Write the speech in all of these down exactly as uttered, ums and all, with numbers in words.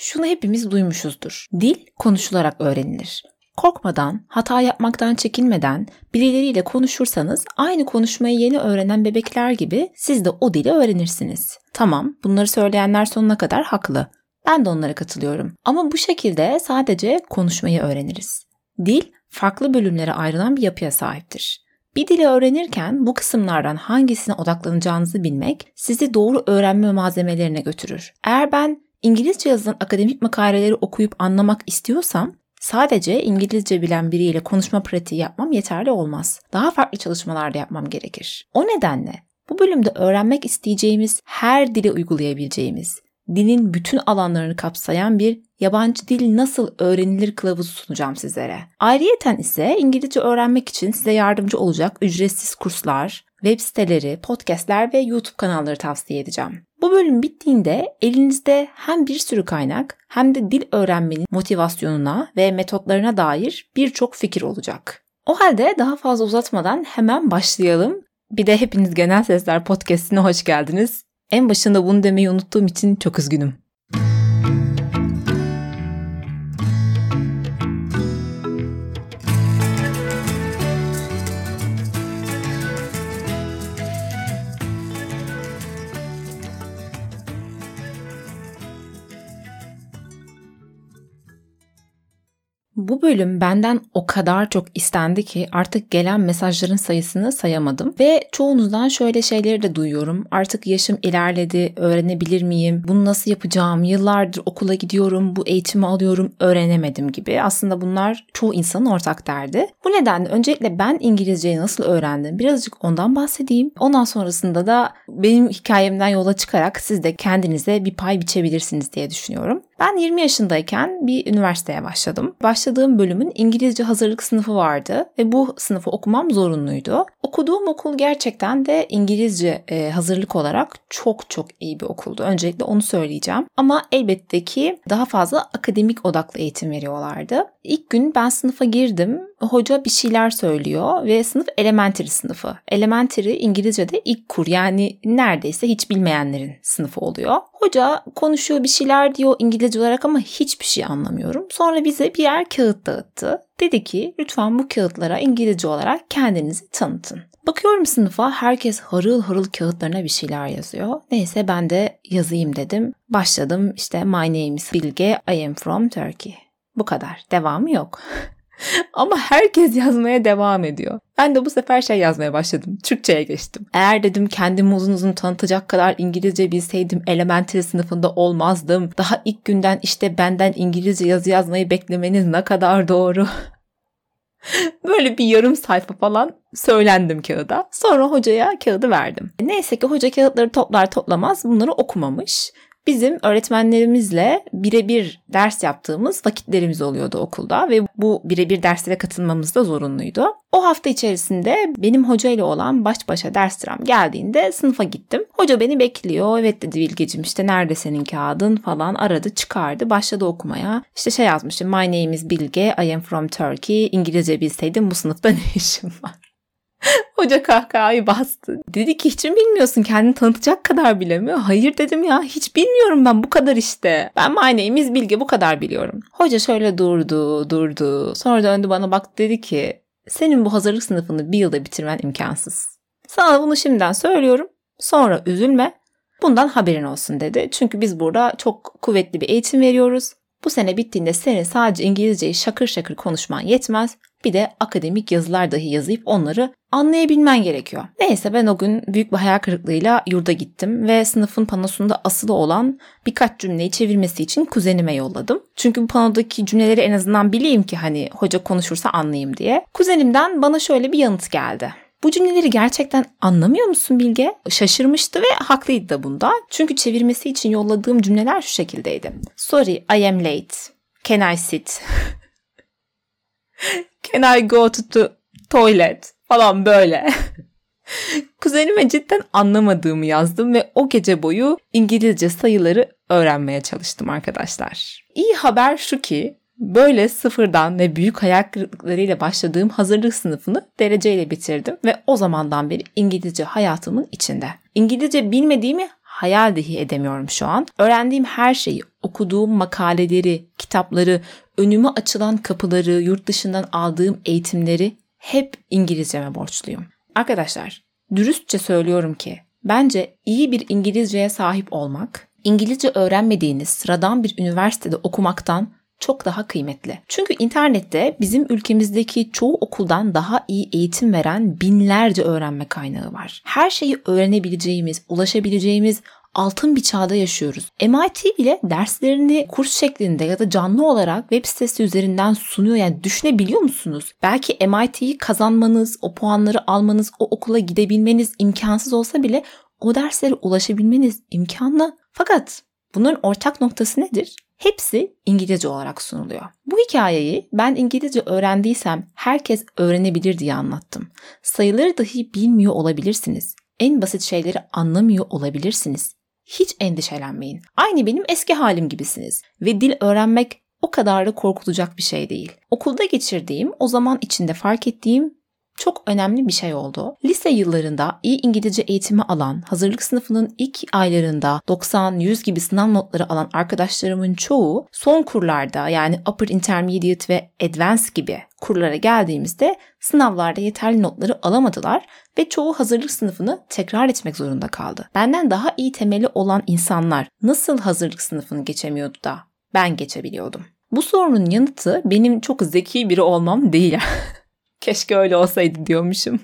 Şunu hepimiz duymuşuzdur. Dil konuşularak öğrenilir. Korkmadan, hata yapmaktan çekinmeden birileriyle konuşursanız aynı konuşmayı yeni öğrenen bebekler gibi siz de o dili öğrenirsiniz. Tamam, bunları söyleyenler sonuna kadar haklı. Ben de onlara katılıyorum. Ama bu şekilde sadece konuşmayı öğreniriz. Dil, farklı bölümlere ayrılan bir yapıya sahiptir. Bir dili öğrenirken bu kısımlardan hangisine odaklanacağınızı bilmek sizi doğru öğrenme malzemelerine götürür. Eğer ben İngilizce yazılan akademik makaleleri okuyup anlamak istiyorsam sadece İngilizce bilen biriyle konuşma pratiği yapmam yeterli olmaz. Daha farklı çalışmalar da yapmam gerekir. O nedenle bu bölümde öğrenmek isteyeceğimiz her dile uygulayabileceğimiz, dilin bütün alanlarını kapsayan bir yabancı dil nasıl öğrenilir kılavuzu sunacağım sizlere. Ayrıyeten ise İngilizce öğrenmek için size yardımcı olacak ücretsiz kurslar, web siteleri, podcastler ve YouTube kanalları tavsiye edeceğim. Bu bölüm bittiğinde elinizde hem bir sürü kaynak hem de dil öğrenmenin motivasyonuna ve metotlarına dair birçok fikir olacak. O halde daha fazla uzatmadan hemen başlayalım. Bir de hepiniz Genel Sesler Podcast'ine hoş geldiniz. En başında bunu demeyi unuttuğum için çok üzgünüm. Bu bölüm benden o kadar çok istendi ki artık gelen mesajların sayısını sayamadım ve çoğunuzdan şöyle şeyleri de duyuyorum. Artık yaşım ilerledi, öğrenebilir miyim? Bunu nasıl yapacağım? Yıllardır okula gidiyorum, bu eğitimi alıyorum, öğrenemedim gibi. Aslında bunlar çoğu insanın ortak derdi. Bu nedenle öncelikle ben İngilizceyi nasıl öğrendim? Birazcık ondan bahsedeyim. Ondan sonrasında da benim hikayemden yola çıkarak siz de kendinize bir pay biçebilirsiniz diye düşünüyorum. Ben yirmi yaşındayken bir üniversiteye başladım. Başladığım bölümün İngilizce hazırlık sınıfı vardı ve bu sınıfı okumam zorunluydu. Okuduğum okul gerçekten de İngilizce e, hazırlık olarak çok çok iyi bir okuldu. Öncelikle onu söyleyeceğim. Ama elbette ki daha fazla akademik odaklı eğitim veriyorlardı. İlk gün ben sınıfa girdim. Hoca bir şeyler söylüyor ve sınıf elementary sınıfı. Elementary İngilizce'de ilk kur, yani neredeyse hiç bilmeyenlerin sınıfı oluyor. Hoca konuşuyor, bir şeyler diyor İngilizce olarak ama hiçbir şey anlamıyorum. Sonra bize birer kağıt dağıttı. Dedi ki lütfen bu kağıtlara İngilizce olarak kendinizi tanıtın. Bakıyorum sınıfa, herkes harıl harıl kağıtlarına bir şeyler yazıyor. Neyse ben de yazayım dedim. Başladım işte my name is Bilge, I am from Turkey. Bu kadar. Devamı yok. Ama herkes yazmaya devam ediyor. Ben de bu sefer şey yazmaya başladım. Türkçe'ye geçtim. Eğer dedim kendimi uzun uzun tanıtacak kadar İngilizce bilseydim elementary sınıfında olmazdım. Daha ilk günden işte benden İngilizce yazı yazmayı beklemeniz ne kadar doğru. Böyle bir yarım sayfa falan söylendim kağıda. Sonra hocaya kağıdı verdim. Neyse ki hoca kağıtları toplar toplamaz bunları okumamış. Bizim öğretmenlerimizle birebir ders yaptığımız vakitlerimiz oluyordu okulda ve bu birebir derslere katılmamız da zorunluydu. O hafta içerisinde benim hocayla olan baş başa ders sıram geldiğinde sınıfa gittim. Hoca beni bekliyor. Evet dedi Bilgeciğim, işte nerede senin kağıdın falan, aradı çıkardı başladı okumaya. İşte şey yazmışım, my name is Bilge, I am from Turkey. İngilizce bilseydim bu sınıfta ne işim var? Hoca kahkahayı bastı. Dedi ki hiç mi bilmiyorsun, kendini tanıtacak kadar bile mi? Hayır dedim ya, hiç bilmiyorum ben, bu kadar işte. Ben my name is Bilge, bu kadar biliyorum. Hoca şöyle durdu durdu. Sonra döndü bana baktı, dedi ki senin bu hazırlık sınıfını bir yılda bitirmen imkansız. Sana bunu şimdiden söylüyorum. Sonra üzülme. Bundan haberin olsun dedi. Çünkü biz burada çok kuvvetli bir eğitim veriyoruz. Bu sene bittiğinde senin sadece İngilizceyi şakır şakır konuşman yetmez. Bir de akademik yazılar dahi yazıp onları anlayabilmen gerekiyor. Neyse ben o gün büyük bir hayal kırıklığıyla yurda gittim ve sınıfın panosunda asılı olan birkaç cümleyi çevirmesi için kuzenime yolladım. Çünkü bu panodaki cümleleri en azından bileyim ki hani hoca konuşursa anlayayım diye. Kuzenimden bana şöyle bir yanıt geldi. Bu cümleleri gerçekten anlamıyor musun Bilge? Şaşırmıştı ve haklıydı da bunda. Çünkü çevirmesi için yolladığım cümleler şu şekildeydi. Sorry, I am late. Can I sit? Can I go to the toilet? Falan böyle. Kuzenime cidden anlamadığımı yazdım ve o gece boyu İngilizce sayıları öğrenmeye çalıştım arkadaşlar. İyi haber şu ki böyle sıfırdan ve büyük hayal kırıklıklarıyla başladığım hazırlık sınıfını dereceyle bitirdim ve o zamandan beri İngilizce hayatımın içinde. İngilizce bilmediğimi hayal dahi edemiyorum şu an. Öğrendiğim her şeyi, okuduğum makaleleri, kitapları, önüme açılan kapıları, yurt dışından aldığım eğitimleri hep İngilizceme borçluyum. Arkadaşlar, dürüstçe söylüyorum ki bence iyi bir İngilizceye sahip olmak, İngilizce öğrenmediğiniz sıradan bir üniversitede okumaktan çok daha kıymetli. Çünkü internette bizim ülkemizdeki çoğu okuldan daha iyi eğitim veren binlerce öğrenme kaynağı var. Her şeyi öğrenebileceğimiz, ulaşabileceğimiz altın bir çağda yaşıyoruz. M I T bile derslerini kurs şeklinde ya da canlı olarak web sitesi üzerinden sunuyor. Yani düşünebiliyor musunuz? Belki M I T'yi kazanmanız, o puanları almanız, o okula gidebilmeniz imkansız olsa bile o derslere ulaşabilmeniz imkanlı. Fakat bunların ortak noktası nedir? Hepsi İngilizce olarak sunuluyor. Bu hikayeyi ben İngilizce öğrendiysem herkes öğrenebilir diye anlattım. Sayıları dahi bilmiyor olabilirsiniz. En basit şeyleri anlamıyor olabilirsiniz. Hiç endişelenmeyin. Aynı benim eski halim gibisiniz. Ve dil öğrenmek o kadar da korkulacak bir şey değil. Okulda geçirdiğim, o zaman içinde fark ettiğim çok önemli bir şey oldu. Lise yıllarında iyi İngilizce eğitimi alan, hazırlık sınıfının ilk aylarında doksan yüz gibi sınav notları alan arkadaşlarımın çoğu son kurlarda, yani Upper Intermediate ve Advanced gibi kurlara geldiğimizde sınavlarda yeterli notları alamadılar ve çoğu hazırlık sınıfını tekrar etmek zorunda kaldı. Benden daha iyi temeli olan insanlar nasıl hazırlık sınıfını geçemiyordu da ben geçebiliyordum? Bu sorunun yanıtı benim çok zeki biri olmam değil. Keşke öyle olsaydı diyormuşum.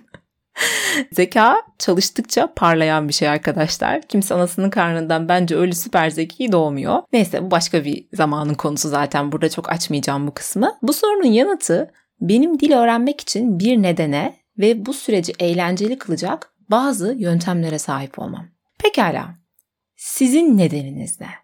Zeka çalıştıkça parlayan bir şey arkadaşlar. Kimse anasının karnından bence öyle süper zeki doğmuyor. Neyse, bu başka bir zamanın konusu zaten. Burada çok açmayacağım bu kısmı. Bu sorunun yanıtı benim dil öğrenmek için bir nedene ve bu süreci eğlenceli kılacak bazı yöntemlere sahip olmam. Pekala, sizin nedeniniz ne?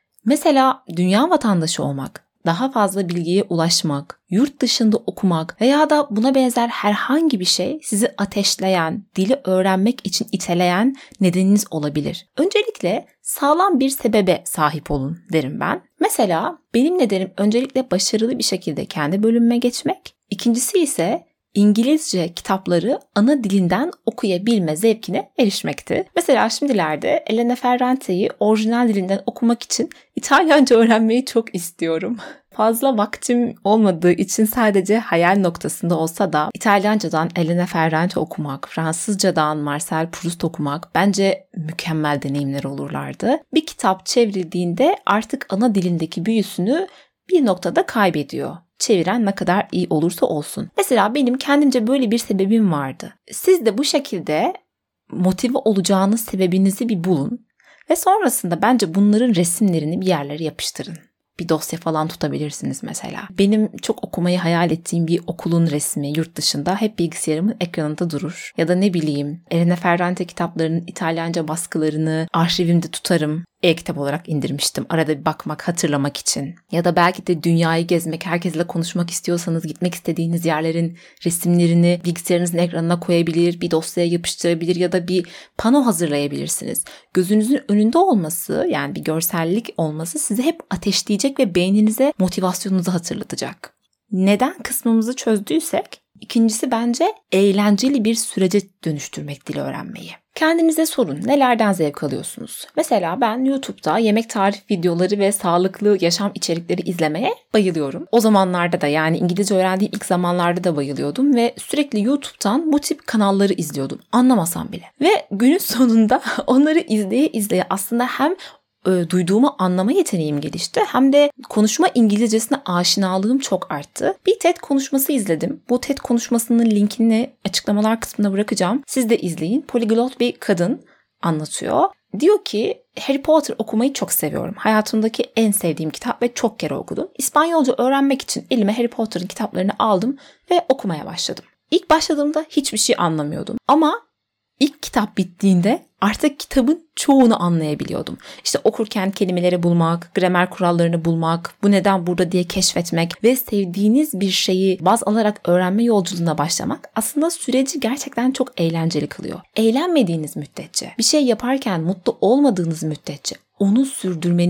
Mesela dünya vatandaşı olmak, daha fazla bilgiye ulaşmak, yurt dışında okumak veya da buna benzer herhangi bir şey sizi ateşleyen, dili öğrenmek için iteleyen nedeniniz olabilir. Öncelikle sağlam bir sebebe sahip olun derim ben. Mesela benim nedenim öncelikle başarılı bir şekilde kendi bölümüme geçmek. İkincisi ise İngilizce kitapları ana dilinden okuyabilme zevkine erişmekti. Mesela şimdilerde Elena Ferrante'yi orijinal dilinden okumak için İtalyanca öğrenmeyi çok istiyorum. Fazla vaktim olmadığı için sadece hayal noktasında olsa da İtalyancadan Elena Ferrante okumak, Fransızcadan Marcel Proust okumak bence mükemmel deneyimler olurlardı. Bir kitap çevrildiğinde artık ana dilindeki büyüsünü bir noktada kaybediyor. Çeviren ne kadar iyi olursa olsun. Mesela benim kendimce böyle bir sebebim vardı. Siz de bu şekilde motive olacağınız sebebinizi bir bulun ve sonrasında bence bunların resimlerini bir yerlere yapıştırın. Bir dosya falan tutabilirsiniz mesela. Benim çok okumayı hayal ettiğim bir okulun resmi yurt dışında hep bilgisayarımın ekranında durur. Ya da ne bileyim, Elena Ferrante kitaplarının İtalyanca baskılarını arşivimde tutarım. E-kitap olarak indirmiştim. Arada bir bakmak, hatırlamak için. Ya da belki de dünyayı gezmek, herkesle konuşmak istiyorsanız gitmek istediğiniz yerlerin resimlerini bilgisayarınızın ekranına koyabilir, bir dosyaya yapıştırabilir ya da bir pano hazırlayabilirsiniz. Gözünüzün önünde olması, yani bir görsellik olması sizi hep ateşleyecek ve beyninize motivasyonunuzu hatırlatacak. Neden kısmımızı çözdüysek, İkincisi bence eğlenceli bir sürece dönüştürmek dil öğrenmeyi. Kendinize sorun, nelerden zevk alıyorsunuz? Mesela ben YouTube'da yemek tarif videoları ve sağlıklı yaşam içerikleri izlemeye bayılıyorum. O zamanlarda da, yani İngilizce öğrendiğim ilk zamanlarda da bayılıyordum ve sürekli YouTube'dan bu tip kanalları izliyordum. Anlamasam bile. Ve günün sonunda onları izleye izleye aslında hem duyduğumu anlama yeteneğim gelişti, hem de konuşma İngilizcesine aşinalığım çok arttı. Bir TED konuşması izledim. Bu TED konuşmasının linkini açıklamalar kısmına bırakacağım. Siz de izleyin. Poliglot bir kadın anlatıyor. Diyor ki, Harry Potter okumayı çok seviyorum. Hayatımdaki en sevdiğim kitap ve çok kere okudum. İspanyolca öğrenmek için elime Harry Potter'ın kitaplarını aldım ve okumaya başladım. İlk başladığımda hiçbir şey anlamıyordum. Ama İlk kitap bittiğinde artık kitabın çoğunu anlayabiliyordum. İşte okurken kelimeleri bulmak, gramer kurallarını bulmak, bu neden burada diye keşfetmek ve sevdiğiniz bir şeyi baz alarak öğrenme yolculuğuna başlamak aslında süreci gerçekten çok eğlenceli kılıyor. Eğlenmediğiniz müddetçe, bir şey yaparken mutlu olmadığınız müddetçe onu sürdürmeniz,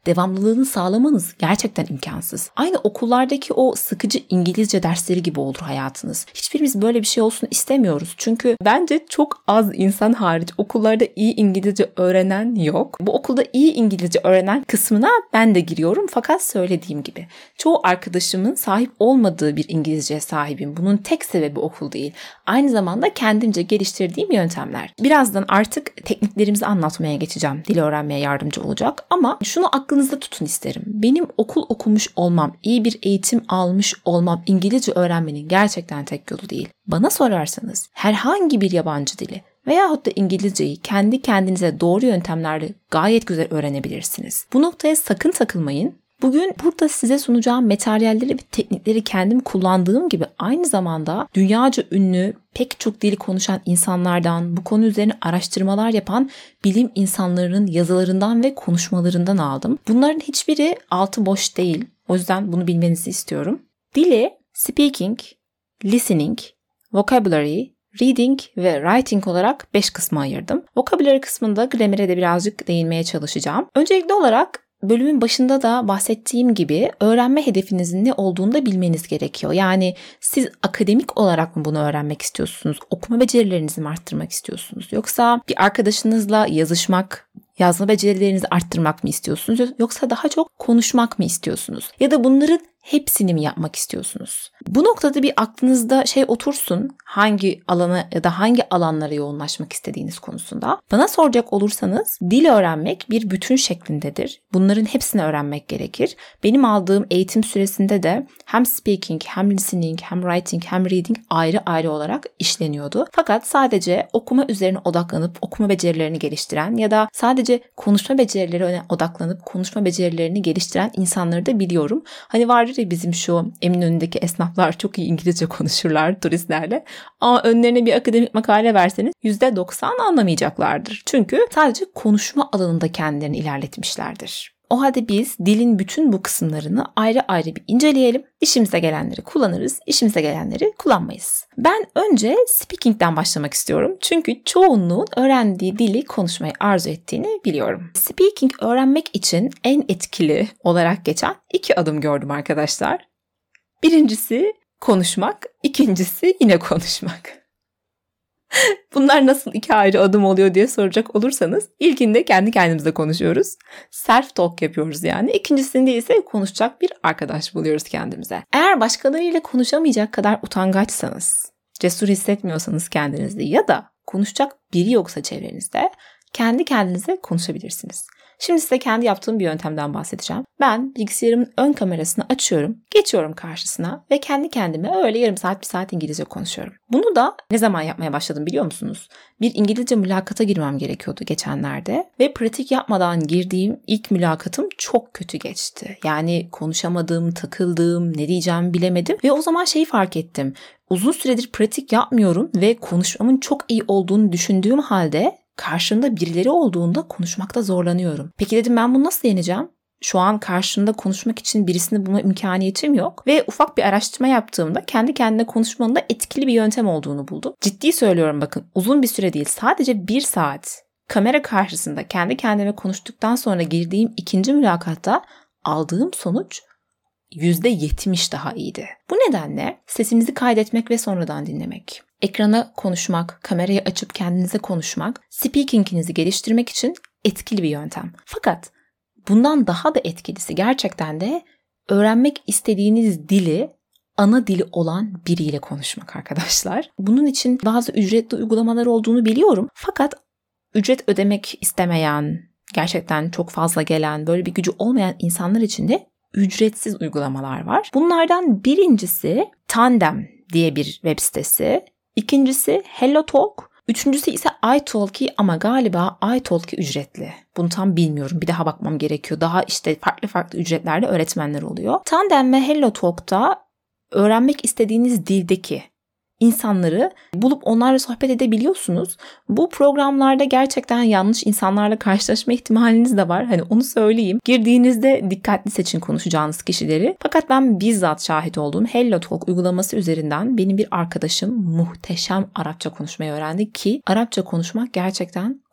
devamlılığını sağlamanız gerçekten imkansız. Aynı okullardaki o sıkıcı İngilizce dersleri gibi olur hayatınız. Hiçbirimiz böyle bir şey olsun istemiyoruz. Çünkü bence çok az insan hariç okullarda iyi İngilizce öğrenen yok. Bu okulda iyi İngilizce öğrenen kısmına ben de giriyorum. Fakat söylediğim gibi çoğu arkadaşımın sahip olmadığı bir İngilizceye sahibim. Bunun tek sebebi okul değil. Aynı zamanda kendimce geliştirdiğim yöntemler. Birazdan artık tekniklerimizi anlatmaya geçeceğim. Dil öğrenmeye yardımcı olacak. Ama şunu aklınızda tutun isterim. Benim okul okumuş olmam, iyi bir eğitim almış olmam İngilizce öğrenmenin gerçekten tek yolu değil. Bana sorarsanız herhangi bir yabancı dili veyahut da İngilizceyi kendi kendinize doğru yöntemlerle gayet güzel öğrenebilirsiniz. Bu noktaya sakın takılmayın. Bugün burada size sunacağım materyalleri ve teknikleri kendim kullandığım gibi aynı zamanda dünyaca ünlü pek çok dili konuşan insanlardan, bu konu üzerine araştırmalar yapan bilim insanlarının yazılarından ve konuşmalarından aldım. Bunların hiçbiri altı boş değil. O yüzden bunu bilmenizi istiyorum. Dili speaking, listening, vocabulary, reading ve writing olarak beş kısma ayırdım. Vocabulary kısmında gramere de birazcık değinmeye çalışacağım. Öncelikli olarak bölümün başında da bahsettiğim gibi öğrenme hedefinizin ne olduğunu da bilmeniz gerekiyor. Yani siz akademik olarak mı bunu öğrenmek istiyorsunuz? Okuma becerilerinizi mi arttırmak istiyorsunuz? Yoksa bir arkadaşınızla yazışmak, yazma becerilerinizi arttırmak mı istiyorsunuz? Yoksa daha çok konuşmak mı istiyorsunuz? Ya da bunların hepsini mi yapmak istiyorsunuz? Bu noktada bir aklınızda şey otursun, hangi alana ya da hangi alanlara yoğunlaşmak istediğiniz konusunda. Bana soracak olursanız dil öğrenmek bir bütün şeklindedir. Bunların hepsini öğrenmek gerekir. Benim aldığım eğitim süresinde de hem speaking, hem listening, hem writing, hem reading ayrı ayrı olarak işleniyordu. Fakat sadece okuma üzerine odaklanıp okuma becerilerini geliştiren ya da sadece konuşma becerilerine odaklanıp konuşma becerilerini geliştiren insanları da biliyorum. Hani vardır ya bizim şu Eminönü'ndeki esnaflar çok iyi İngilizce konuşurlar turistlerle. Ama önlerine bir akademik makale verseniz yüzde doksan anlamayacaklardır. Çünkü sadece konuşma alanında kendilerini ilerletmişlerdir. O halde biz dilin bütün bu kısımlarını ayrı ayrı bir inceleyelim. İşimize gelenleri kullanırız, işimize gelenleri kullanmayız. Ben önce speaking'den başlamak istiyorum. Çünkü çoğunluğun öğrendiği dili konuşmayı arzu ettiğini biliyorum. Speaking öğrenmek için en etkili olarak geçen iki adım gördüm arkadaşlar. Birincisi konuşmak, ikincisi yine konuşmak. Bunlar nasıl iki ayrı adım oluyor diye soracak olursanız ilkinde kendi kendimize konuşuyoruz. Self talk yapıyoruz yani. İkincisinde ise konuşacak bir arkadaş buluyoruz kendimize. Eğer başkalarıyla konuşamayacak kadar utangaçsanız, cesur hissetmiyorsanız kendinizde ya da konuşacak biri yoksa çevrenizde kendi kendinize konuşabilirsiniz. Şimdi size kendi yaptığım bir yöntemden bahsedeceğim. Ben bilgisayarımın ön kamerasını açıyorum, geçiyorum karşısına ve kendi kendime öyle yarım saat bir saat İngilizce konuşuyorum. Bunu da ne zaman yapmaya başladım biliyor musunuz? Bir İngilizce mülakata girmem gerekiyordu geçenlerde ve pratik yapmadan girdiğim ilk mülakatım çok kötü geçti. Yani konuşamadım, takıldım, ne diyeceğimi bilemedim ve o zaman şeyi fark ettim. Uzun süredir pratik yapmıyorum ve konuşmamın çok iyi olduğunu düşündüğüm halde karşımda birileri olduğunda konuşmakta zorlanıyorum. Peki dedim ben bunu nasıl yeneceğim? Şu an karşımda konuşmak için birisini bulma imkaniyetim yok. Ve ufak bir araştırma yaptığımda kendi kendine konuşmanın da etkili bir yöntem olduğunu buldum. Ciddi söylüyorum bakın uzun bir süre değil sadece bir saat kamera karşısında kendi kendime konuştuktan sonra girdiğim ikinci mülakatta aldığım sonuç yüzde yetmiş daha iyiydi. Bu nedenle sesinizi kaydetmek ve sonradan dinlemek, ekrana konuşmak, kamerayı açıp kendinize konuşmak, speaking'inizi geliştirmek için etkili bir yöntem. Fakat bundan daha da etkilisi gerçekten de öğrenmek istediğiniz dili ana dili olan biriyle konuşmak arkadaşlar. Bunun için bazı ücretli uygulamalar olduğunu biliyorum. Fakat ücret ödemek istemeyen, gerçekten çok fazla gelen, böyle bir gücü olmayan insanlar için de ücretsiz uygulamalar var. Bunlardan birincisi Tandem diye bir web sitesi. İkincisi HelloTalk. Üçüncüsü ise iTalki ama galiba iTalki ücretli. Bunu tam bilmiyorum. Bir daha bakmam gerekiyor. Daha işte farklı farklı ücretlerle öğretmenler oluyor. Tandem ve HelloTalk'ta öğrenmek istediğiniz dildeki insanları bulup onlarla sohbet edebiliyorsunuz. Bu programlarda gerçekten yanlış insanlarla karşılaşma ihtimaliniz de var. Hani onu söyleyeyim. Girdiğinizde dikkatli seçin konuşacağınız kişileri. Fakat ben bizzat şahit olduğum HelloTalk uygulaması üzerinden benim bir arkadaşım muhteşem Arapça konuşmayı öğrendi ki Arapça konuşmak gerçekten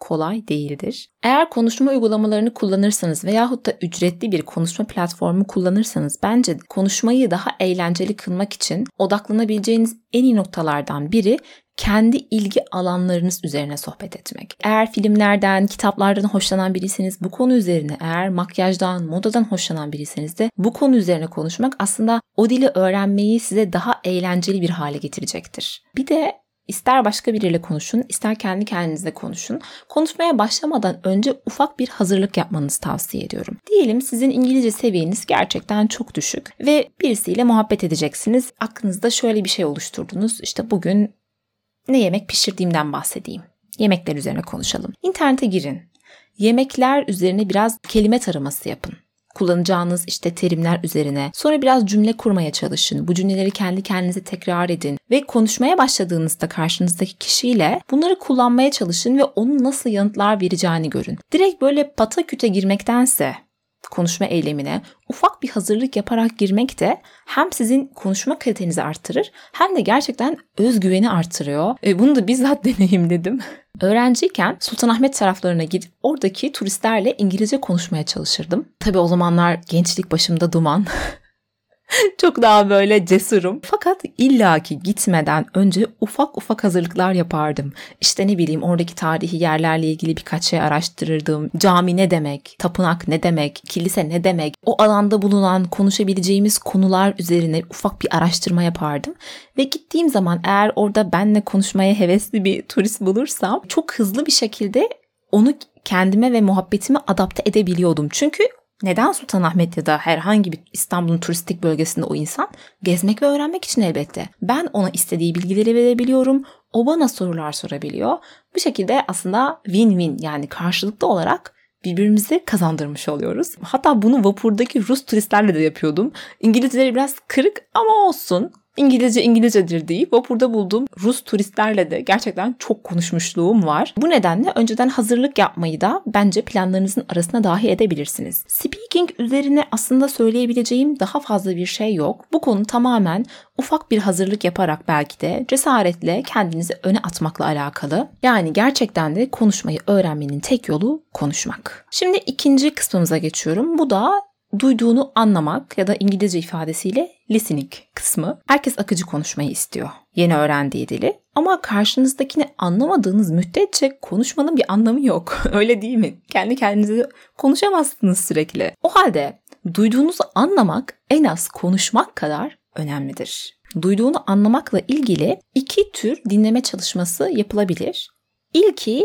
kolay değildir. Eğer konuşma uygulamalarını kullanırsanız veyahut da ücretli bir konuşma platformu kullanırsanız bence konuşmayı daha eğlenceli kılmak için odaklanabileceğiniz en iyi noktalardan biri kendi ilgi alanlarınız üzerine sohbet etmek. Eğer filmlerden, kitaplardan hoşlanan biriyseniz bu konu üzerine, eğer makyajdan, modadan hoşlanan biriyseniz de bu konu üzerine konuşmak aslında o dili öğrenmeyi size daha eğlenceli bir hale getirecektir. Bir de İster başka biriyle konuşun, ister kendi kendinizle konuşun. Konuşmaya başlamadan önce ufak bir hazırlık yapmanızı tavsiye ediyorum. Diyelim sizin İngilizce seviyeniz gerçekten çok düşük ve birisiyle muhabbet edeceksiniz. Aklınızda şöyle bir şey oluşturdunuz. İşte bugün ne yemek pişirdiğimden bahsedeyim. Yemekler üzerine konuşalım. İnternete girin. Yemekler üzerine biraz kelime taraması yapın. Kullanacağınız işte terimler üzerine. Sonra biraz cümle kurmaya çalışın. Bu cümleleri kendi kendinize tekrar edin. Ve konuşmaya başladığınızda karşınızdaki kişiyle bunları kullanmaya çalışın ve onun nasıl yanıtlar vereceğini görün. Direkt böyle pataküte girmektense konuşma eylemine ufak bir hazırlık yaparak girmek de hem sizin konuşma kalitenizi arttırır hem de gerçekten özgüveni artırıyor. E bunu da bizzat deneyimledim. Öğrenciyken Sultanahmet taraflarına gidip oradaki turistlerle İngilizce konuşmaya çalışırdım. Tabii o zamanlar gençlik başımda duman. Çok daha böyle cesurum. Fakat illaki gitmeden önce ufak ufak hazırlıklar yapardım. İşte ne bileyim oradaki tarihi yerlerle ilgili birkaç şey araştırırdım. Cami ne demek? Tapınak ne demek? Kilise ne demek? O alanda bulunan konuşabileceğimiz konular üzerine ufak bir araştırma yapardım. Ve gittiğim zaman eğer orada benimle konuşmaya hevesli bir turist bulursam çok hızlı bir şekilde onu kendime ve muhabbetime adapte edebiliyordum. Çünkü neden Sultanahmet ya da herhangi bir İstanbul'un turistik bölgesinde o insan? Gezmek ve öğrenmek için elbette. Ben ona istediği bilgileri verebiliyorum. O bana sorular sorabiliyor. Bu şekilde aslında win-win, yani karşılıklı olarak birbirimizi kazandırmış oluyoruz. Hatta bunu vapurdaki Rus turistlerle de yapıyordum. İngilizceleri biraz kırık ama olsun. İngilizce İngilizcedir deyip vapurda bulduğum Rus turistlerle de gerçekten çok konuşmuşluğum var. Bu nedenle önceden hazırlık yapmayı da bence planlarınızın arasına dahil edebilirsiniz. Speaking üzerine aslında söyleyebileceğim daha fazla bir şey yok. Bu konu tamamen ufak bir hazırlık yaparak belki de cesaretle kendinizi öne atmakla alakalı. Yani gerçekten de konuşmayı öğrenmenin tek yolu konuşmak. Şimdi ikinci kısmımıza geçiyorum. Bu da duyduğunu anlamak ya da İngilizce ifadesiyle listening kısmı. Herkes akıcı konuşmayı istiyor. Yeni öğrendiği dili. Ama karşınızdakini anlamadığınız müddetçe konuşmanın bir anlamı yok. Öyle değil mi? Kendi kendinize konuşamazsınız sürekli. O halde duyduğunuzu anlamak en az konuşmak kadar önemlidir. Duyduğunu anlamakla ilgili iki tür dinleme çalışması yapılabilir. İlki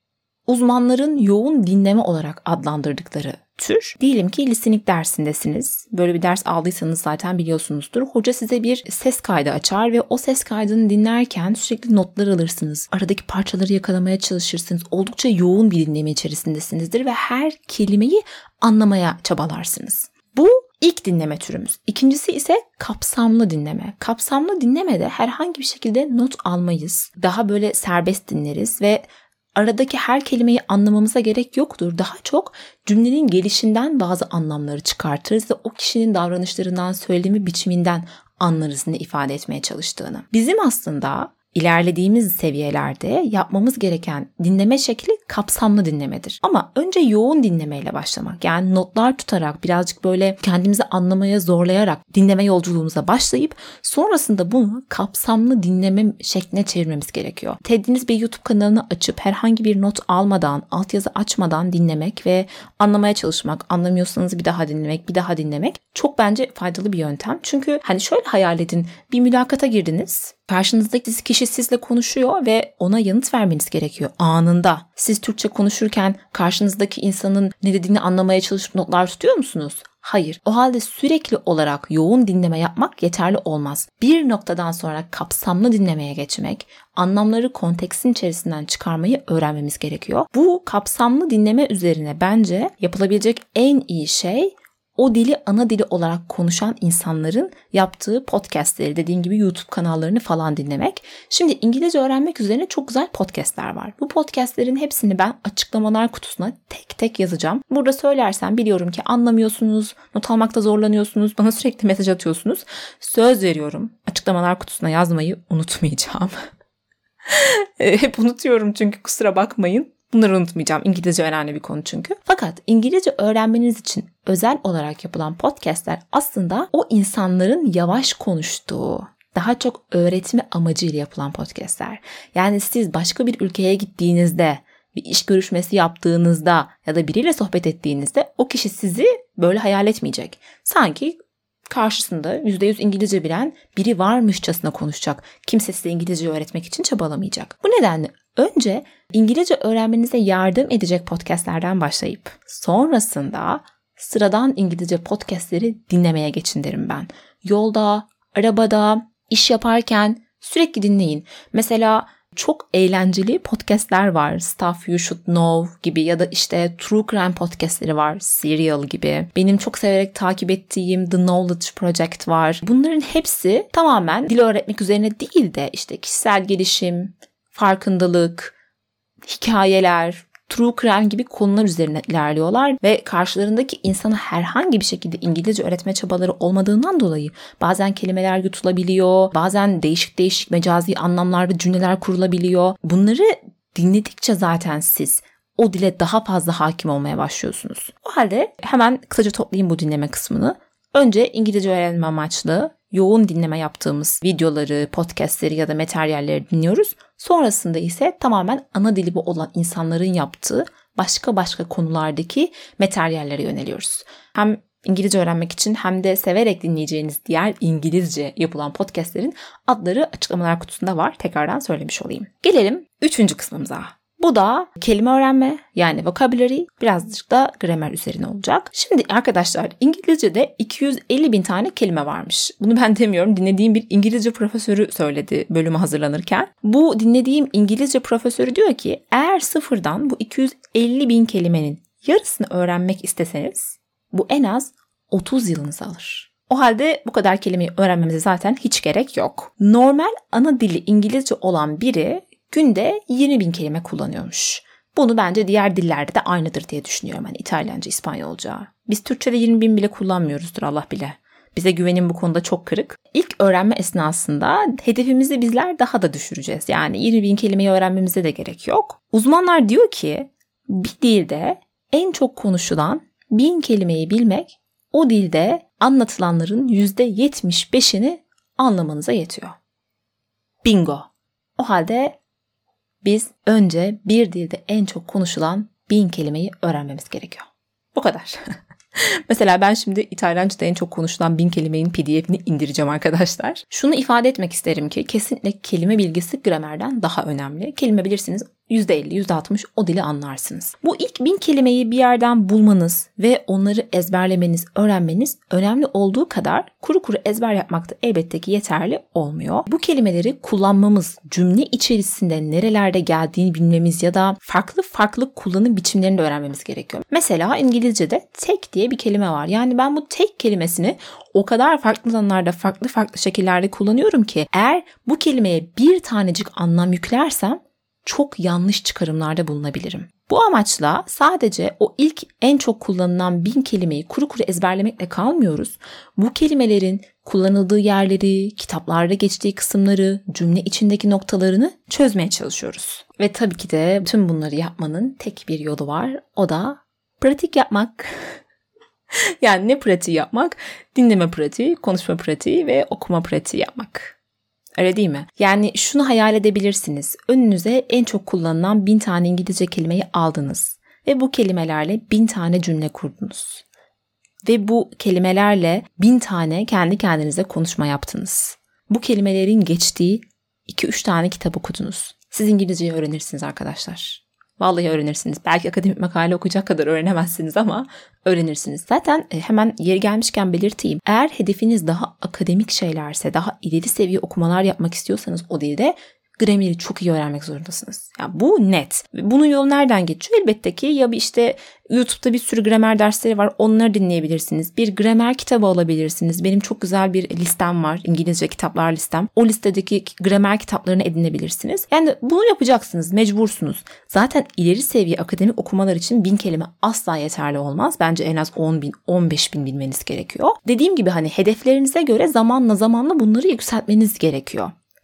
uzmanların yoğun dinleme olarak adlandırdıkları tür. Diyelim ki listening dersindesiniz. Böyle bir ders aldıysanız zaten biliyorsunuzdur. Hoca size bir ses kaydı açar ve o ses kaydını dinlerken sürekli notlar alırsınız. Aradaki parçaları yakalamaya çalışırsınız. Oldukça yoğun bir dinleme içerisindesinizdir ve her kelimeyi anlamaya çabalarsınız. Bu ilk dinleme türümüz. İkincisi ise kapsamlı dinleme. Kapsamlı dinlemede herhangi bir şekilde not almayız. Daha böyle serbest dinleriz ve aradaki her kelimeyi anlamamıza gerek yoktur. Daha çok cümlenin gelişinden bazı anlamları çıkartırız ve o kişinin davranışlarından, söylemi biçiminden anlarız ne ifade etmeye çalıştığını. Bizim aslında ilerlediğimiz seviyelerde yapmamız gereken dinleme şekli kapsamlı dinlemedir. Ama önce yoğun dinlemeyle başlamak, yani notlar tutarak birazcık böyle kendimizi anlamaya zorlayarak dinleme yolculuğumuza başlayıp sonrasında bunu kapsamlı dinleme şekline çevirmemiz gerekiyor. Ted'iniz bir YouTube kanalını açıp herhangi bir not almadan, altyazı açmadan dinlemek ve anlamaya çalışmak, anlamıyorsanız bir daha dinlemek, bir daha dinlemek çok bence faydalı bir yöntem. Çünkü hani şöyle hayal edin, bir mülakata girdiniz. Karşınızdaki kişi sizle konuşuyor ve ona yanıt vermeniz gerekiyor anında. Siz Türkçe konuşurken karşınızdaki insanın ne dediğini anlamaya çalışıp notlar tutuyor musunuz? Hayır. O halde sürekli olarak yoğun dinleme yapmak yeterli olmaz. Bir noktadan sonra kapsamlı dinlemeye geçmek, anlamları konteksin içerisinden çıkarmayı öğrenmemiz gerekiyor. Bu kapsamlı dinleme üzerine bence yapılabilecek en iyi şey o dili ana dili olarak konuşan insanların yaptığı podcastleri, dediğim gibi YouTube kanallarını falan dinlemek. Şimdi İngilizce öğrenmek üzerine çok güzel podcastler var. Bu podcastlerin hepsini ben açıklamalar kutusuna tek tek yazacağım. Burada söylersem biliyorum ki anlamıyorsunuz, not almakta zorlanıyorsunuz, bana sürekli mesaj atıyorsunuz. Söz veriyorum, açıklamalar kutusuna yazmayı unutmayacağım. Hep unutuyorum çünkü, kusura bakmayın. Bunları unutmayacağım. İngilizce önemli bir konu çünkü. Fakat İngilizce öğrenmeniz için özel olarak yapılan podcastler aslında o insanların yavaş konuştuğu, daha çok öğretme amacıyla yapılan podcastler. Yani siz başka bir ülkeye gittiğinizde, bir iş görüşmesi yaptığınızda ya da biriyle sohbet ettiğinizde o kişi sizi böyle hayal etmeyecek. Sanki karşısında yüzde yüz İngilizce bilen biri varmışçasına konuşacak. Kimse size İngilizce öğretmek için çabalamayacak. Bu nedenle önce İngilizce öğrenmenize yardım edecek podcastlerden başlayıp sonrasında sıradan İngilizce podcastleri dinlemeye geçin derim ben. Yolda, arabada, iş yaparken sürekli dinleyin. Mesela çok eğlenceli podcastler var. Stuff You Should Know gibi ya da işte True Crime podcastleri var. Serial gibi. Benim çok severek takip ettiğim The Knowledge Project var. Bunların hepsi tamamen dil öğretmek üzerine değil de işte kişisel gelişim, farkındalık, hikayeler, True Crime gibi konular üzerine ilerliyorlar ve karşılarındaki insana herhangi bir şekilde İngilizce öğretme çabaları olmadığından dolayı bazen kelimeler yutulabiliyor, bazen değişik değişik mecazi anlamlarda cümleler kurulabiliyor. Bunları dinledikçe zaten siz o dile daha fazla hakim olmaya başlıyorsunuz. O halde hemen kısaca toplayayım bu dinleme kısmını. Önce İngilizce öğrenme amaçlı yoğun dinleme yaptığımız videoları, podcastleri ya da materyalleri dinliyoruz. Sonrasında ise tamamen ana dili bu olan insanların yaptığı başka başka konulardaki materyallere yöneliyoruz. Hem İngilizce öğrenmek için hem de severek dinleyeceğiniz diğer İngilizce yapılan podcastlerin adları açıklamalar kutusunda var. Tekrardan söylemiş olayım. Gelelim üçüncü kısmımıza. Bu da kelime öğrenme, yani vocabulary, birazcık da gramer üzerine olacak. Şimdi arkadaşlar İngilizce'de iki yüz elli bin tane kelime varmış. Bunu ben demiyorum, dinlediğim bir İngilizce profesörü söyledi bölüme hazırlanırken. Bu dinlediğim İngilizce profesörü diyor ki eğer sıfırdan bu iki yüz elli bin kelimenin yarısını öğrenmek isteseniz bu en az otuz yılınızı alır. O halde bu kadar kelimeyi öğrenmemize zaten hiç gerek yok. Normal ana dili İngilizce olan biri günde yirmi bin kelime kullanıyormuş. Bunu bence diğer dillerde de aynıdır diye düşünüyorum. Hani İtalyanca, İspanyolca. Biz Türkçe'de yirmi bin bile kullanmıyoruzdur Allah bile. Bize güvenim bu konuda çok kırık. İlk öğrenme esnasında hedefimizi bizler daha da düşüreceğiz. Yani yirmi bin kelimeyi öğrenmemize de gerek yok. Uzmanlar diyor ki bir dilde en çok konuşulan bin kelimeyi bilmek o dilde anlatılanların yüzde yetmiş beşini anlamanıza yetiyor. Bingo. O halde biz önce bir dilde en çok konuşulan bin kelimeyi öğrenmemiz gerekiyor. Bu kadar. Mesela ben şimdi İtalyanca'da en çok konuşulan bin kelimenin P D F'ini indireceğim arkadaşlar. Şunu ifade etmek isterim ki kesinlikle kelime bilgisi gramerden daha önemli. Kelime bilirsiniz yüzde elli, yüzde altmış o dili anlarsınız. Bu ilk bin kelimeyi bir yerden bulmanız ve onları ezberlemeniz, öğrenmeniz önemli olduğu kadar kuru kuru ezber yapmak da elbette ki yeterli olmuyor. Bu kelimeleri kullanmamız, cümle içerisinde nerelerde geldiğini bilmemiz ya da farklı farklı kullanım biçimlerini de öğrenmemiz gerekiyor. Mesela İngilizce'de take diye bir kelime var. Yani ben bu take kelimesini o kadar farklı alanlarda, farklı farklı şekillerde kullanıyorum ki eğer bu kelimeye bir tanecik anlam yüklersem çok yanlış çıkarımlarda bulunabilirim. Bu amaçla sadece o ilk en çok kullanılan bin kelimeyi kuru kuru ezberlemekle kalmıyoruz. Bu kelimelerin kullanıldığı yerleri, kitaplarda geçtiği kısımları, cümle içindeki noktalarını çözmeye çalışıyoruz. Ve tabii ki de tüm bunları yapmanın tek bir yolu var. O da pratik yapmak. Yani ne pratiği yapmak? Dinleme pratiği, konuşma pratiği ve okuma pratiği yapmak. Öyle değil mi? Yani şunu hayal edebilirsiniz. Önünüze en çok kullanılan bin tane İngilizce kelimeyi aldınız. Ve bu kelimelerle bin tane cümle kurdunuz. Ve bu kelimelerle bin tane kendi kendinize konuşma yaptınız. Bu kelimelerin geçtiği iki üç tane kitap okudunuz. Siz İngilizceyi öğrenirsiniz arkadaşlar. Vallahi öğrenirsiniz. Belki akademik makale okuyacak kadar öğrenemezsiniz ama öğrenirsiniz. Zaten hemen yeri gelmişken belirteyim. Eğer hedefiniz daha akademik şeylerse, daha ileri seviye okumalar yapmak istiyorsanız o dilde grameri çok iyi öğrenmek zorundasınız. Yani bu net. Bunun yolu nereden geçiyor? Elbette ki ya bir işte YouTube'da bir sürü gramer dersleri var. Onları dinleyebilirsiniz. Bir gramer kitabı alabilirsiniz. Benim çok güzel bir listem var. İngilizce kitaplar listem. O listedeki gramer kitaplarını edinebilirsiniz. Yani bunu yapacaksınız. Mecbursunuz. Zaten ileri seviye akademik okumalar için bin kelime asla yeterli olmaz. Bence en az on bin, on beş bin bilmeniz gerekiyor. Dediğim gibi hani hedeflerinize göre zamanla zamanla bunları yükseltmeniz gerekiyor.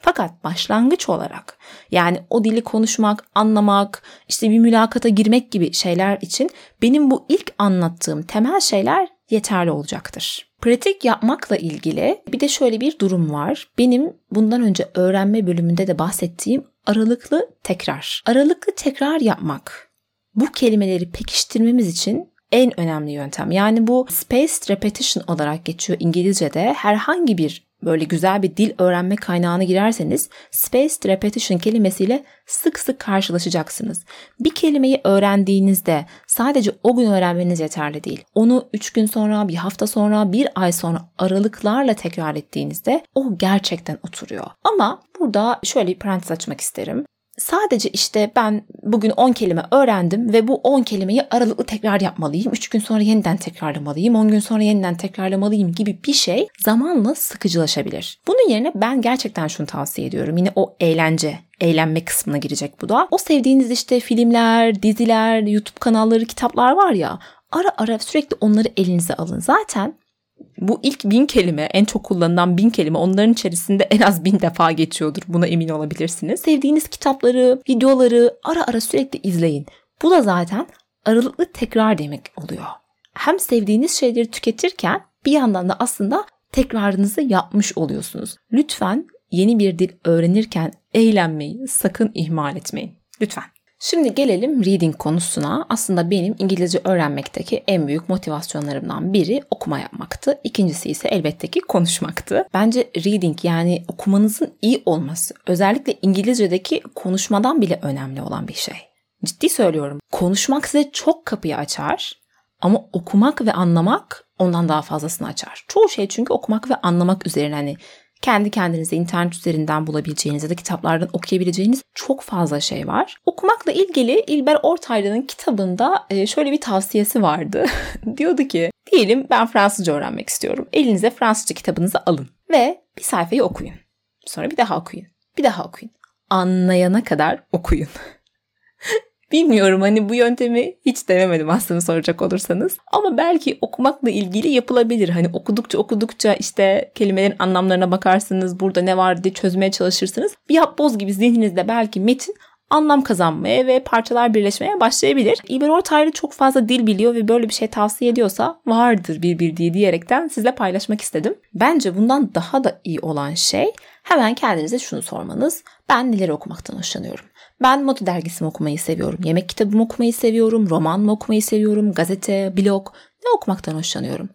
Fakat başlangıç olarak, yani o dili konuşmak, anlamak, işte bir mülakata girmek gibi şeyler için benim bu ilk anlattığım temel şeyler yeterli olacaktır. Pratik yapmakla ilgili bir de şöyle bir durum var. Benim bundan önce öğrenme bölümünde de bahsettiğim aralıklı tekrar. Aralıklı tekrar yapmak bu kelimeleri pekiştirmemiz için en önemli yöntem. Yani bu spaced repetition olarak geçiyor İngilizce'de. Herhangi bir böyle güzel bir dil öğrenme kaynağına girerseniz spaced repetition kelimesiyle sık sık karşılaşacaksınız. Bir kelimeyi öğrendiğinizde sadece o gün öğrenmeniz yeterli değil. Onu üç gün sonra, bir hafta sonra, bir ay sonra aralıklarla tekrar ettiğinizde o gerçekten oturuyor. Ama burada şöyle bir parantez açmak isterim. Sadece işte ben bugün on kelime öğrendim ve bu on kelimeyi aralıklı tekrar yapmalıyım. üç gün sonra yeniden tekrarlamalıyım. on gün sonra yeniden tekrarlamalıyım gibi bir şey zamanla sıkıcılaşabilir. Bunun yerine ben gerçekten şunu tavsiye ediyorum. Yine o eğlence, eğlenme kısmına girecek bu da. O sevdiğiniz işte filmler, diziler, YouTube kanalları, kitaplar var ya, ara ara sürekli onları elinize alın. Zaten bu ilk bin kelime, en çok kullanılan bin kelime onların içerisinde en az bin defa geçiyordur. Buna emin olabilirsiniz. Sevdiğiniz kitapları, videoları ara ara sürekli izleyin. Bu da zaten aralıklı tekrar demek oluyor. Hem sevdiğiniz şeyleri tüketirken bir yandan da aslında tekrarınızı yapmış oluyorsunuz. Lütfen yeni bir dil öğrenirken eğlenmeyi sakın ihmal etmeyin. Lütfen. Şimdi gelelim reading konusuna. Aslında benim İngilizce öğrenmekteki en büyük motivasyonlarımdan biri okuma yapmaktı. İkincisi ise elbette ki konuşmaktı. Bence reading, yani okumanızın iyi olması, özellikle İngilizce'deki konuşmadan bile önemli olan bir şey. Ciddi söylüyorum. Konuşmak size çok kapıyı açar ama okumak ve anlamak ondan daha fazlasını açar. Çoğu şey çünkü okumak ve anlamak üzerine, hani kendi kendinize internet üzerinden bulabileceğiniz ya da kitaplardan okuyabileceğiniz çok fazla şey var. Okumakla ilgili İlber Ortaylı'nın kitabında şöyle bir tavsiyesi vardı. Diyordu ki, diyelim ben Fransızca öğrenmek istiyorum. Elinize Fransızca kitabınızı alın ve bir sayfayı okuyun. Sonra bir daha okuyun. Bir daha okuyun. Anlayana kadar okuyun. Bilmiyorum, hani bu yöntemi hiç denemedim aslında soracak olursanız. Ama belki okumakla ilgili yapılabilir. Hani okudukça okudukça işte kelimelerin anlamlarına bakarsınız. Burada ne var diye çözmeye çalışırsınız. Bir yapboz gibi zihninizde belki metin anlam kazanmaya ve parçalar birleşmeye başlayabilir. İlber Ortaylı çok fazla dil biliyor ve böyle bir şey tavsiye ediyorsa vardır bir bildiği diyerekten sizle paylaşmak istedim. Bence bundan daha da iyi olan şey hemen kendinize şunu sormanız. Ben neleri okumaktan hoşlanıyorum? Ben Moda dergisimi okumayı seviyorum. Yemek kitabımı okumayı seviyorum. Roman mı okumayı seviyorum? Gazete, blog. Ne okumaktan hoşlanıyorum?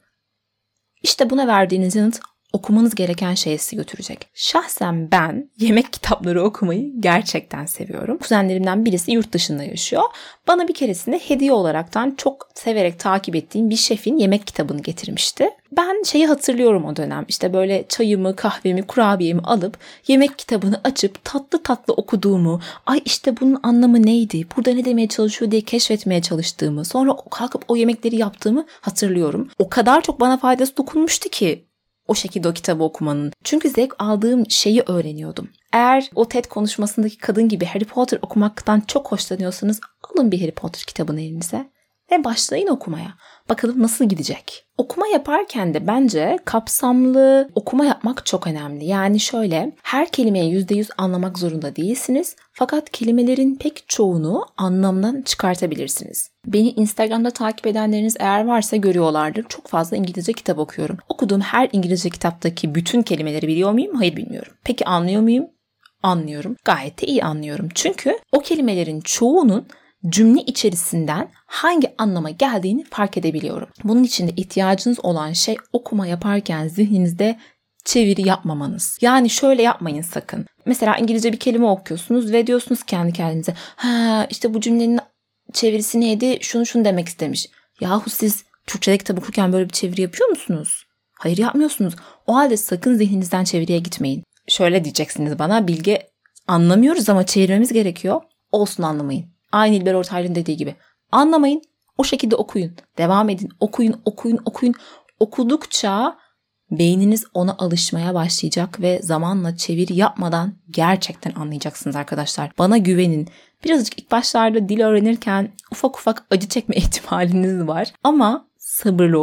İşte buna verdiğiniz yanıt okumanız gereken şeye sizi götürecek. Şahsen ben yemek kitapları okumayı gerçekten seviyorum. Kuzenlerimden birisi yurt dışında yaşıyor. Bana bir keresinde hediye olaraktan çok severek takip ettiğim bir şefin yemek kitabını getirmişti. Ben şeyi hatırlıyorum o dönem. İşte böyle çayımı, kahvemi, kurabiyemi alıp yemek kitabını açıp tatlı tatlı okuduğumu, ay işte bunun anlamı neydi, burada ne demeye çalışıyor diye keşfetmeye çalıştığımı, sonra kalkıp o yemekleri yaptığımı hatırlıyorum. O kadar çok bana faydası dokunmuştu ki o şekilde o kitabı okumanın. Çünkü zevk aldığım şeyi öğreniyordum. Eğer o TED konuşmasındaki kadın gibi Harry Potter okumaktan çok hoşlanıyorsanız alın bir Harry Potter kitabını elinize ve başlayın okumaya. Bakalım nasıl gidecek? Okuma yaparken de bence kapsamlı okuma yapmak çok önemli. Yani şöyle, her kelimeyi yüzde yüz anlamak zorunda değilsiniz. Fakat kelimelerin pek çoğunu anlamdan çıkartabilirsiniz. Beni Instagram'da takip edenleriniz eğer varsa görüyorlardır. Çok fazla İngilizce kitap okuyorum. Okuduğum her İngilizce kitaptaki bütün kelimeleri biliyor muyum? Hayır, bilmiyorum. Peki anlıyor muyum? Anlıyorum. Gayet de iyi anlıyorum. Çünkü o kelimelerin çoğunun cümle içerisinden hangi anlama geldiğini fark edebiliyorum. Bunun için de ihtiyacınız olan şey okuma yaparken zihninizde çeviri yapmamanız. Yani şöyle yapmayın sakın. Mesela İngilizce bir kelime okuyorsunuz ve diyorsunuz kendi kendinize, ha işte bu cümlenin çevirisi neydi? Şunu şunu demek istemiş. Yahu siz Türkçe'de kitap okurken böyle bir çeviri yapıyor musunuz? Hayır, yapmıyorsunuz. O halde sakın zihninizden çeviriye gitmeyin. Şöyle diyeceksiniz bana, Bilge, anlamıyoruz ama çevirmemiz gerekiyor. Olsun, anlamayın. Aynı İlber Ortaylı'nın dediği gibi. Anlamayın, o şekilde okuyun. Devam edin, okuyun, okuyun, okuyun. Okudukça beyniniz ona alışmaya başlayacak ve zamanla çeviri yapmadan gerçekten anlayacaksınız arkadaşlar. Bana güvenin. Birazcık ilk başlarda dil öğrenirken ufak ufak acı çekme ihtimaliniz var. Ama sabırlı olun.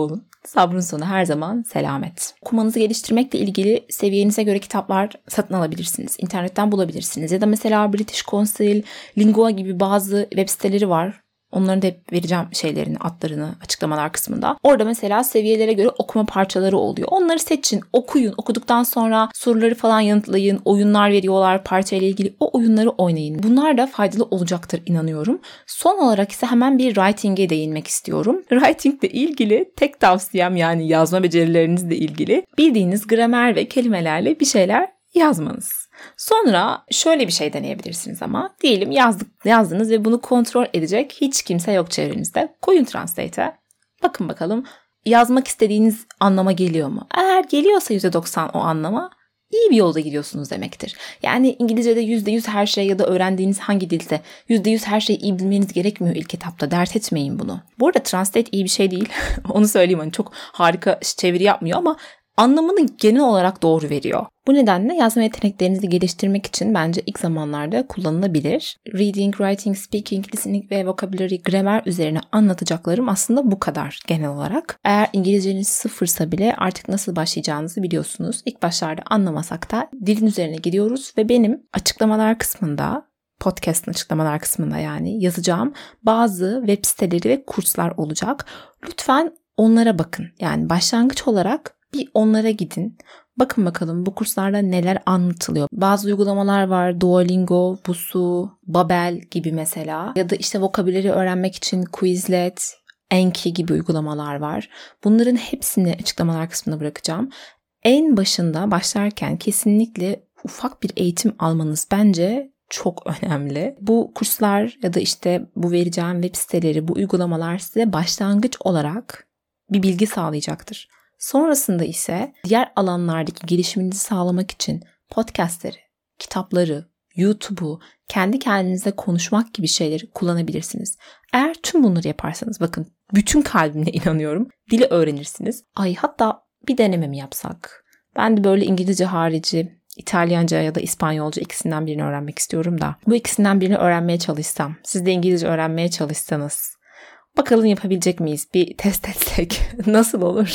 Sabrın sonu her zaman selamet. Okumanızı geliştirmekle ilgili seviyenize göre kitaplar satın alabilirsiniz. İnternetten bulabilirsiniz. Ya da mesela British Council, Lingua gibi bazı web siteleri var. Onların da hep vereceğim şeylerini, adlarını açıklamalar kısmında. Orada mesela seviyelere göre okuma parçaları oluyor. Onları seçin, okuyun. Okuduktan sonra soruları falan yanıtlayın. Oyunlar veriyorlar parçayla ilgili. O oyunları oynayın. Bunlar da faydalı olacaktır inanıyorum. Son olarak ise hemen bir writing'e değinmek istiyorum. Writing ile ilgili tek tavsiyem, yani yazma becerilerinizle ilgili, bildiğiniz gramer ve kelimelerle bir şeyler yazmanız. Sonra şöyle bir şey deneyebilirsiniz ama. Diyelim yazdık, yazdınız ve bunu kontrol edecek hiç kimse yok çevrenizde. Koyun Translate'e. Bakın bakalım yazmak istediğiniz anlama geliyor mu? Eğer geliyorsa yüzde doksan o anlama, iyi bir yolda gidiyorsunuz demektir. Yani İngilizce'de yüzde yüz her şey ya da öğrendiğiniz hangi dilde yüzde yüz her şeyi iyi bilmeniz gerekmiyor ilk etapta. Dert etmeyin bunu. Bu arada Translate iyi bir şey değil. Onu söyleyeyim, hani çok harika çeviri yapmıyor ama anlamını genel olarak doğru veriyor. Bu nedenle yazma yeteneklerinizi geliştirmek için bence ilk zamanlarda kullanılabilir. Reading, writing, speaking, listening ve vocabulary, grammar üzerine anlatacaklarım aslında bu kadar genel olarak. Eğer İngilizceniz sıfırsa bile artık nasıl başlayacağınızı biliyorsunuz. İlk başlarda anlamasak da dilin üzerine gidiyoruz ve benim açıklamalar kısmında, podcast'ın açıklamalar kısmında yani yazacağım bazı web siteleri ve kurslar olacak. Lütfen onlara bakın. Yani başlangıç olarak bir onlara gidin. Bakın bakalım bu kurslarda neler anlatılıyor. Bazı uygulamalar var. Duolingo, Busuu, Babel gibi mesela. Ya da işte vocabulary öğrenmek için Quizlet, Anki gibi uygulamalar var. Bunların hepsini açıklamalar kısmına bırakacağım. En başında başlarken kesinlikle ufak bir eğitim almanız bence çok önemli. Bu kurslar ya da işte bu vereceğim web siteleri, bu uygulamalar size başlangıç olarak bir bilgi sağlayacaktır. Sonrasında ise diğer alanlardaki gelişiminizi sağlamak için podcastleri, kitapları, YouTube'u, kendi kendinize konuşmak gibi şeyleri kullanabilirsiniz. Eğer tüm bunları yaparsanız, bakın bütün kalbimle inanıyorum, dili öğrenirsiniz. Ay hatta bir deneme mi yapsak? Ben de böyle İngilizce harici İtalyanca ya da İspanyolca ikisinden birini öğrenmek istiyorum da. Bu ikisinden birini öğrenmeye çalışsam, siz de İngilizce öğrenmeye çalışsanız, bakalım yapabilecek miyiz? Bir test etsek nasıl olur?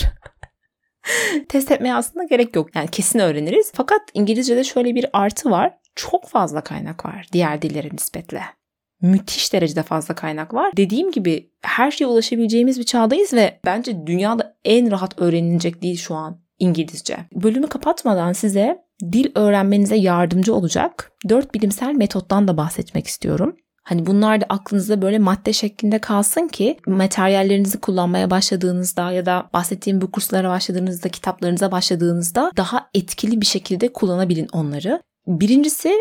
Test etmeye aslında gerek yok. Yani kesin öğreniriz. Fakat İngilizce'de şöyle bir artı var. Çok fazla kaynak var diğer dillere nispetle. Müthiş derecede fazla kaynak var. Dediğim gibi her şeye ulaşabileceğimiz bir çağdayız ve bence dünyada en rahat öğrenilecek dil şu an İngilizce. Bölümü kapatmadan size dil öğrenmenize yardımcı olacak dört bilimsel metottan da bahsetmek istiyorum. Hani bunlar da aklınızda böyle madde şeklinde kalsın ki materyallerinizi kullanmaya başladığınızda ya da bahsettiğim bu kurslara başladığınızda, kitaplarınıza başladığınızda daha etkili bir şekilde kullanabilin onları. Birincisi,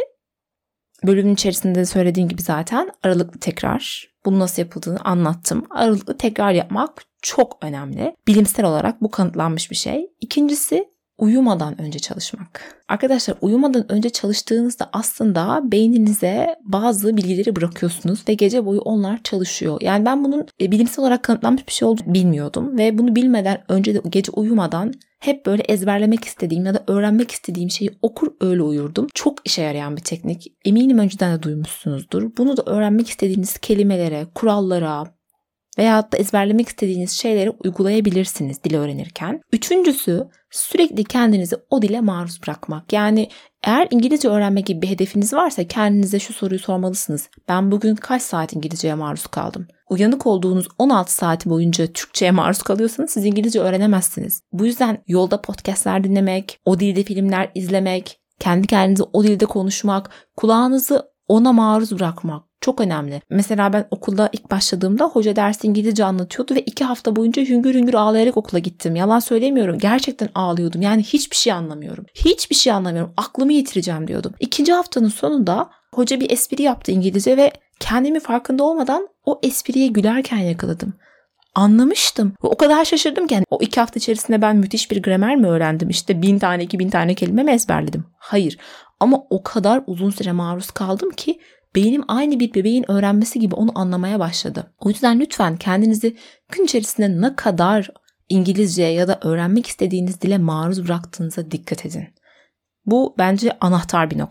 bölümün içerisinde söylediğim gibi zaten aralıklı tekrar. Bunu nasıl yapıldığını anlattım. Aralıklı tekrar yapmak çok önemli. Bilimsel olarak bu kanıtlanmış bir şey. İkincisi, uyumadan önce çalışmak. Arkadaşlar, uyumadan önce çalıştığınızda aslında beyninize bazı bilgileri bırakıyorsunuz ve gece boyu onlar çalışıyor. Yani ben bunun bilimsel olarak kanıtlanmış bir şey olduğunu bilmiyordum ve bunu bilmeden önce de gece uyumadan hep böyle ezberlemek istediğim ya da öğrenmek istediğim şeyi okur öyle uyurdum. Çok işe yarayan bir teknik. Eminim önceden de duymuşsunuzdur. Bunu da öğrenmek istediğiniz kelimelere, kurallara veyahut da ezberlemek istediğiniz şeyleri uygulayabilirsiniz dil öğrenirken. Üçüncüsü, sürekli kendinizi o dile maruz bırakmak. Yani eğer İngilizce öğrenme gibi bir hedefiniz varsa kendinize şu soruyu sormalısınız. Ben bugün kaç saat İngilizceye maruz kaldım? Uyanık olduğunuz on altı saati boyunca Türkçeye maruz kalıyorsanız siz İngilizce öğrenemezsiniz. Bu yüzden yolda podcastler dinlemek, o dilde filmler izlemek, kendi kendinize o dilde konuşmak, kulağınızı ona maruz bırakmak çok önemli. Mesela ben okulda ilk başladığımda hoca dersi İngilizce anlatıyordu ve iki hafta boyunca hüngür hüngür ağlayarak okula gittim. Yalan söylemiyorum. Gerçekten ağlıyordum. Yani hiçbir şey anlamıyorum. Hiçbir şey anlamıyorum. Aklımı yitireceğim diyordum. İkinci haftanın sonunda hoca bir espri yaptı İngilizce ve kendimi farkında olmadan o espriye gülerken yakaladım. Anlamıştım. O kadar şaşırdım ki yani o iki hafta içerisinde ben müthiş bir gramer mi öğrendim? İşte bin tane iki bin tane kelime mi ezberledim? Hayır. Ama o kadar uzun süre maruz kaldım ki beynim aynı bir bebeğin öğrenmesi gibi onu anlamaya başladı. O yüzden lütfen kendinizi gün içerisinde ne kadar İngilizce ya da öğrenmek istediğiniz dile maruz bıraktığınıza dikkat edin. Bu bence anahtar bir nokta.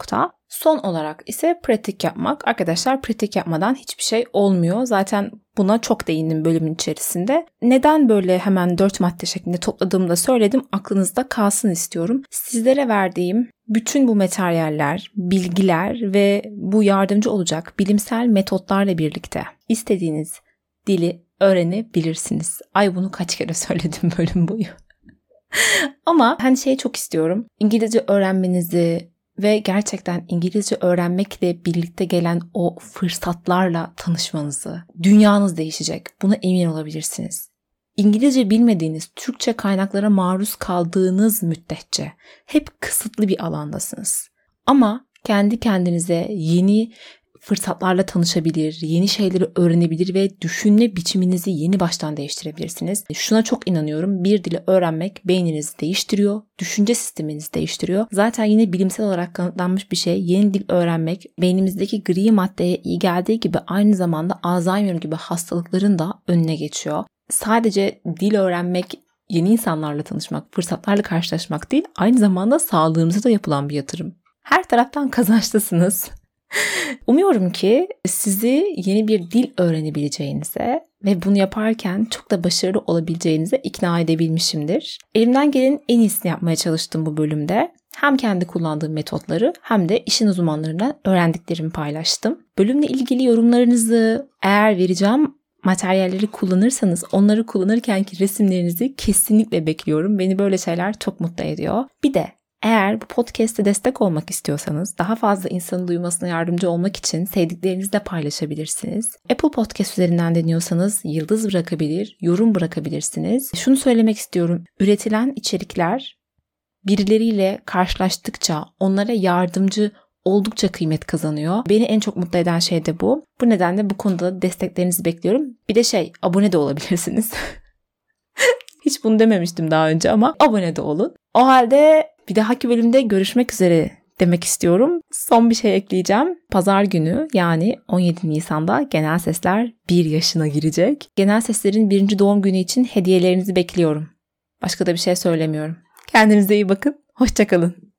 Son olarak ise pratik yapmak. Arkadaşlar pratik yapmadan hiçbir şey olmuyor. Zaten buna çok değindim bölümün içerisinde. Neden böyle hemen dört madde şeklinde topladığımı da söyledim. Aklınızda kalsın istiyorum. Sizlere verdiğim bütün bu materyaller, bilgiler ve bu yardımcı olacak bilimsel metotlarla birlikte istediğiniz dili öğrenebilirsiniz. Ay bunu kaç kere söyledim bölüm boyu. Ama hani şey çok istiyorum. İngilizce öğrenmenizi ve gerçekten İngilizce öğrenmekle birlikte gelen o fırsatlarla tanışmanızı. Dünyanız değişecek. Buna emin olabilirsiniz. İngilizce bilmediğiniz Türkçe kaynaklara maruz kaldığınız müddetçe hep kısıtlı bir alandasınız. Ama kendi kendinize yeni fırsatlarla tanışabilir, yeni şeyleri öğrenebilir ve düşünme biçiminizi yeni baştan değiştirebilirsiniz. Şuna çok inanıyorum. Bir dili öğrenmek beyninizi değiştiriyor, düşünce sisteminizi değiştiriyor. Zaten yine bilimsel olarak kanıtlanmış bir şey. Yeni dil öğrenmek beynimizdeki gri maddeye iyi geldiği gibi aynı zamanda Alzheimer gibi hastalıkların da önüne geçiyor. Sadece dil öğrenmek, yeni insanlarla tanışmak, fırsatlarla karşılaşmak değil, aynı zamanda sağlığımıza da yapılan bir yatırım. Her taraftan kazançlısınız. Umuyorum ki sizi yeni bir dil öğrenebileceğinize ve bunu yaparken çok da başarılı olabileceğinize ikna edebilmişimdir. Elimden gelenin en iyisini yapmaya çalıştım bu bölümde. Hem kendi kullandığım metotları hem de işin uzmanlarından öğrendiklerimi paylaştım. Bölümle ilgili yorumlarınızı, eğer vereceğim materyalleri kullanırsanız onları kullanırkenki resimlerinizi kesinlikle bekliyorum. Beni böyle şeyler çok mutlu ediyor. Bir de eğer bu podcast'e destek olmak istiyorsanız, daha fazla insanın duymasına yardımcı olmak için sevdiklerinizle paylaşabilirsiniz. Apple Podcast üzerinden dinliyorsanız yıldız bırakabilir, yorum bırakabilirsiniz. Şunu söylemek istiyorum. Üretilen içerikler birileriyle karşılaştıkça onlara yardımcı oldukça kıymet kazanıyor. Beni en çok mutlu eden şey de bu. Bu nedenle bu konuda desteklerinizi bekliyorum. Bir de şey, abone de olabilirsiniz. Hiç bunu dememiştim daha önce ama abone de olun. O halde bir dahaki bölümde görüşmek üzere demek istiyorum. Son bir şey ekleyeceğim. Pazar günü yani on yedi Nisan'da Genel Sesler bir yaşına girecek. Genel Sesler'in birinci doğum günü için hediyelerinizi bekliyorum. Başka da bir şey söylemiyorum. Kendinize iyi bakın. Hoşça kalın.